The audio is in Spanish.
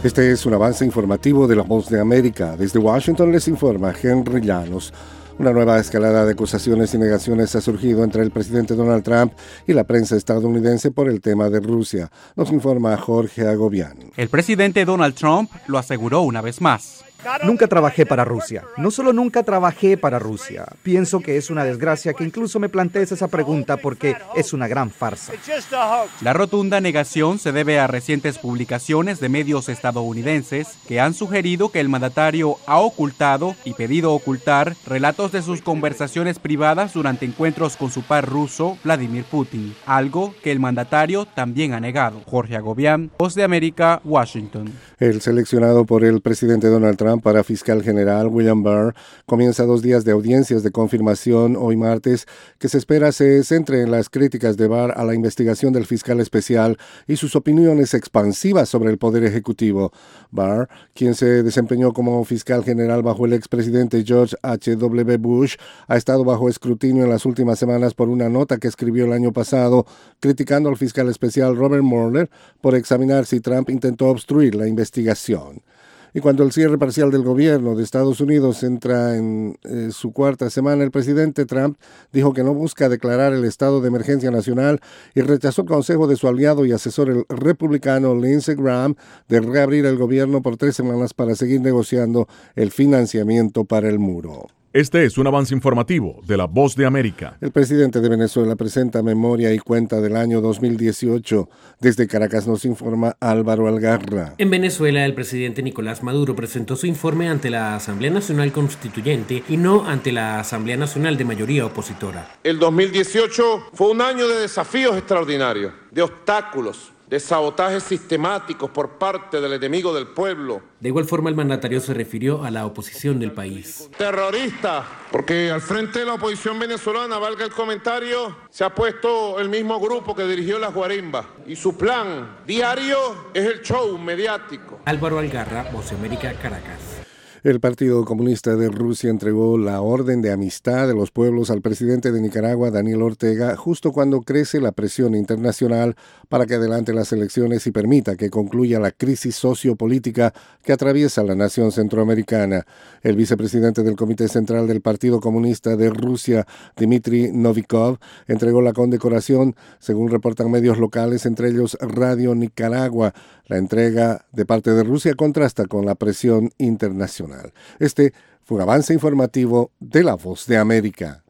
Este es un avance informativo de La Voz de América. Desde Washington les informa Henry Llanos. Una nueva escalada de acusaciones y negaciones ha surgido entre el presidente Donald Trump y la prensa estadounidense por el tema de Rusia. Nos informa Jorge Agobián. El presidente Donald Trump lo aseguró una vez más. Nunca trabajé para Rusia. No solo nunca trabajé para Rusia. Pienso que es una desgracia que incluso me plantees esa pregunta porque es una gran farsa. La rotunda negación se debe a recientes publicaciones de medios estadounidenses que han sugerido que el mandatario ha ocultado y pedido ocultar relatos de sus conversaciones privadas durante encuentros con su par ruso, Vladimir Putin, algo que el mandatario también ha negado. Jorge Agobián, Voz de América, Washington. El seleccionado por el presidente Donald Trump para fiscal general William Barr comienza 2 días de audiencias de confirmación hoy martes que se espera se centre en las críticas de Barr a la investigación del fiscal especial y sus opiniones expansivas sobre el poder ejecutivo. Barr, quien se desempeñó como fiscal general bajo el expresidente George H.W. Bush, ha estado bajo escrutinio en las últimas semanas por una nota que escribió el año pasado criticando al fiscal especial Robert Mueller por examinar si Trump intentó obstruir la investigación. Y cuando el cierre parcial del gobierno de Estados Unidos entra en su cuarta semana, el presidente Trump dijo que no busca declarar el estado de emergencia nacional y rechazó el consejo de su aliado y asesor el republicano Lindsey Graham de reabrir el gobierno por 3 semanas para seguir negociando el financiamiento para el muro. Este es un avance informativo de La Voz de América. El presidente de Venezuela presenta memoria y cuenta del año 2018. Desde Caracas nos informa Álvaro Algarra. En Venezuela, el presidente Nicolás Maduro presentó su informe ante la Asamblea Nacional Constituyente y no ante la Asamblea Nacional de mayoría opositora. El 2018 fue un año de desafíos extraordinarios, de obstáculos, de sabotajes sistemáticos por parte del enemigo del pueblo. De igual forma, el mandatario se refirió a la oposición del país. Terrorista, porque al frente de la oposición venezolana, valga el comentario, se ha puesto el mismo grupo que dirigió las guarimbas. Y su plan diario es el show mediático. Álvaro Algarra, Voz de América, Caracas. El Partido Comunista de Rusia entregó la orden de amistad de los pueblos al presidente de Nicaragua, Daniel Ortega, justo cuando crece la presión internacional para que adelante las elecciones y permita que concluya la crisis sociopolítica que atraviesa la nación centroamericana. El vicepresidente del Comité Central del Partido Comunista de Rusia, Dmitry Novikov, entregó la condecoración, según reportan medios locales, entre ellos Radio Nicaragua. La entrega de parte de Rusia contrasta con la presión internacional. Este fue un avance informativo de La Voz de América.